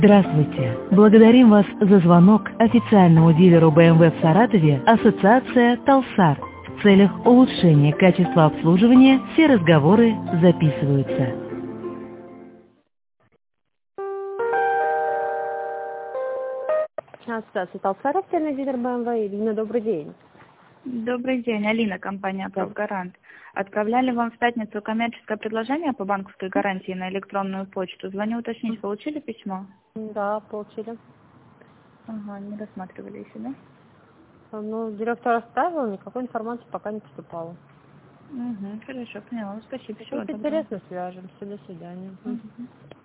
Здравствуйте! Благодарим вас за звонок официальному дилеру BMW в Саратове Ассоциация «Талсар». В целях улучшения качества обслуживания все разговоры записываются. Ассоциация «Талсар», официальный дилер BMW. Ирина, добрый день. Добрый день, Алина, компания «Профгарант». Отправляли вам в пятницу коммерческое предложение по банковской гарантии на электронную почту. Звоню уточнить, получили письмо? Да, получили. Ага, не рассматривали еще, да? Ну, директор оставил, никакой информации пока не поступало. Угу, хорошо, поняла. Спасибо. Всего Если доброго. интересно, свяжемся. До свидания. Угу.